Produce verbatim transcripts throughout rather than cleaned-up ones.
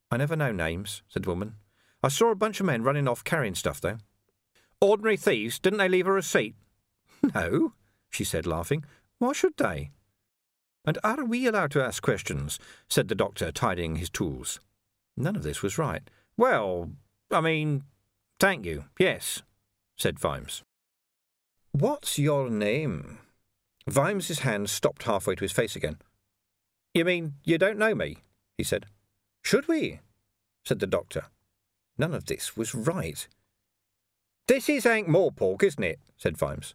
I never know names, said the woman. I saw a bunch of men running off carrying stuff, though. Ordinary thieves, didn't they leave a receipt? No, she said, laughing. Why should they? And are we allowed to ask questions? Said the doctor, tidying his tools. None of this was right. Well, I mean, thank you, yes, said Vimes. What's your name? Vimes's hand stopped halfway to his face again. You mean you don't know me? He said. Should we? Said the doctor. None of this was right. This is Hank Morpork, isn't it? Said Vimes.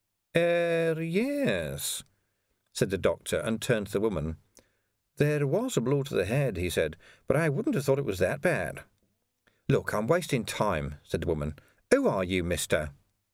Er, yes, said the doctor, and turned to the woman. There was a blow to the head, he said, but I wouldn't have thought it was that bad. Look, I'm wasting time, said the woman. Who are you, mister?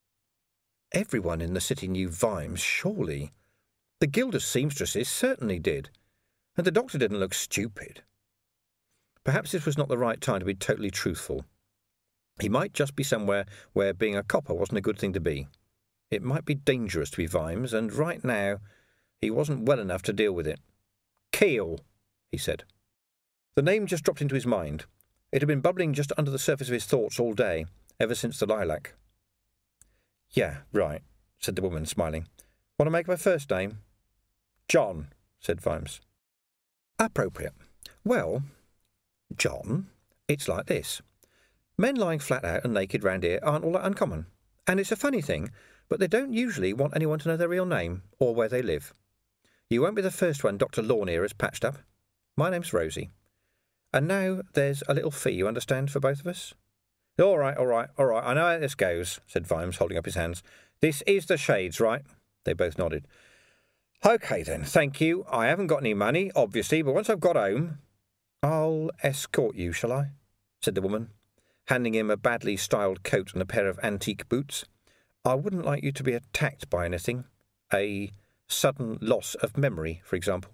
Everyone in the city knew Vimes, surely. The Guild of Seamstresses certainly did, and the doctor didn't look stupid. Perhaps this was not the right time to be totally truthful. He might just be somewhere where being a copper wasn't a good thing to be. It might be dangerous to be Vimes, and right now he wasn't well enough to deal with it. Keel, he said. The name just dropped into his mind. It had been bubbling just under the surface of his thoughts all day, ever since the lilac. Yeah, right, said the woman, smiling. Want to make up a first name? John, said Vimes. Appropriate. Well, John, it's like this. Men lying flat out and naked round here aren't all that uncommon. And it's a funny thing, but they don't usually want anyone to know their real name or where they live. You won't be the first one Doctor Lorne here has patched up. My name's Rosie. And now there's a little fee, you understand, for both of us? All right, all right, all right, I know how this goes, said Vimes, holding up his hands. This is the Shades, right? They both nodded. OK then, thank you. I haven't got any money, obviously, but once I've got home... I'll escort you, shall I? Said the woman, handing him a badly styled coat and a pair of antique boots. I wouldn't like you to be attacked by anything. A sudden loss of memory, for example.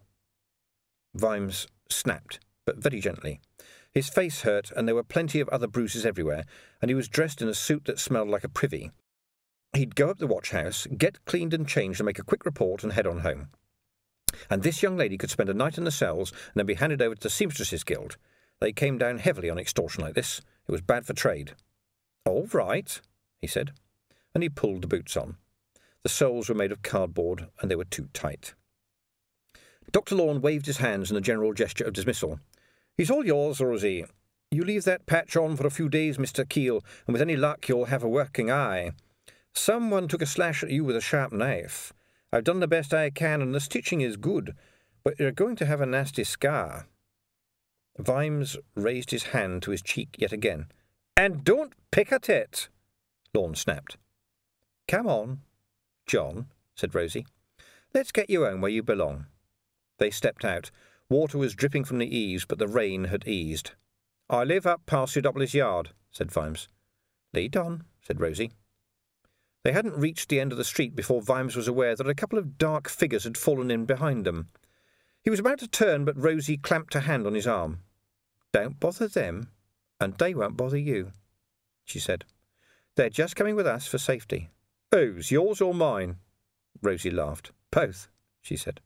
Vimes snapped, but very gently. His face hurt, and there were plenty of other bruises everywhere, and he was dressed in a suit that smelled like a privy. He'd go up the watch house, get cleaned and changed, and make a quick report and head on home. And this young lady could spend a night in the cells and then be handed over to the Seamstresses Guild. They came down heavily on extortion like this. It was bad for trade. All right, he said, and he pulled the boots on. The soles were made of cardboard, and they were too tight. Doctor Lorne waved his hands in a general gesture of dismissal. He's all yours, Rosie. You leave that patch on for a few days, Mister Keel, and with any luck you'll have a working eye. Someone took a slash at you with a sharp knife. I've done the best I can, and the stitching is good, but you're going to have a nasty scar. Vimes raised his hand to his cheek yet again. And don't pick at it, Lorne snapped. Come on, John, said Rosie. Let's get you home where you belong. They stepped out. Water was dripping from the eaves, but the rain had eased. I live up past Eudopolis Yard, said Vimes. Lead on, said Rosie. They hadn't reached the end of the street before Vimes was aware that a couple of dark figures had fallen in behind them. He was about to turn, but Rosie clamped a hand on his arm. Don't bother them, and they won't bother you, she said. They're just coming with us for safety. Whose, yours or mine? Rosie laughed. Both, she said.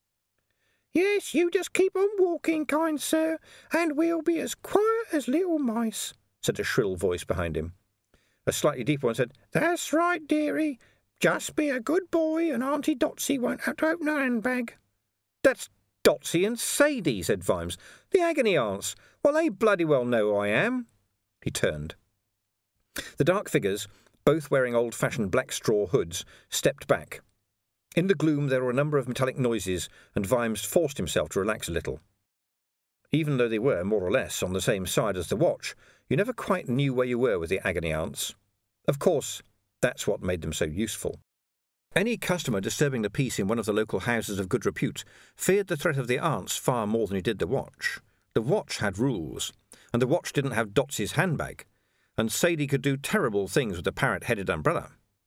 Yes, you just keep on walking, kind sir, and we'll be as quiet as little mice, said a shrill voice behind him. A slightly deeper one said, That's right, dearie. Just be a good boy, and Auntie Dotsy won't have to open her handbag. That's Dotsy and Sadie, said Vimes. The agony aunts. Well, they bloody well know who I am. He turned. The dark figures, both wearing old-fashioned black straw hoods, stepped back. In the gloom there were a number of metallic noises, and Vimes forced himself to relax a little. Even though they were, more or less, on the same side as the watch, you never quite knew where you were with the agony aunts. Of course, that's what made them so useful. Any customer disturbing the peace in one of the local houses of good repute feared the threat of the aunts far more than he did the watch. The watch had rules, and the watch didn't have Dotsy's handbag, and Sadie could do terrible things with the parrot-headed umbrella.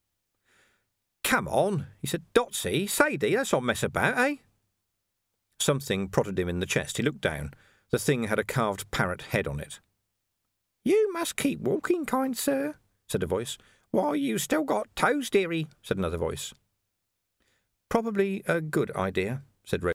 Come on, he said. Dotsy, Sadie, let's not mess about, eh? Something prodded him in the chest. He looked down. The thing had a carved parrot head on it. You must keep walking, kind sir, said a voice. Why, you still got toes, dearie, said another voice. Probably a good idea, said Rose.